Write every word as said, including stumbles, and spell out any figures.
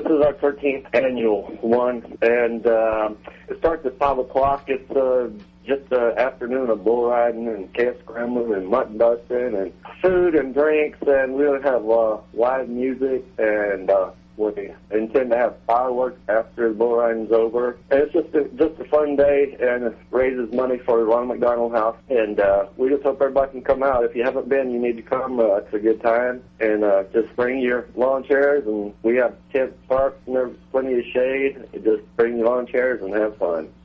This is our thirteenth annual one, and uh, it starts at five o'clock. It's uh, just an afternoon of bull riding and calf scrambling and mutton busting and food and drinks, and we'll have uh, live music, and uh, we intend to have fireworks after the bull riding's over. And it's just a, just a fun day, and it raises money for the Ronald McDonald House, and uh, we just hope everybody can come out. If you haven't been, you need to come. Uh, it's a good time, and uh, just bring your lawn chairs, and we have tents parked, and there's plenty of shade. Just bring your lawn chairs and have fun.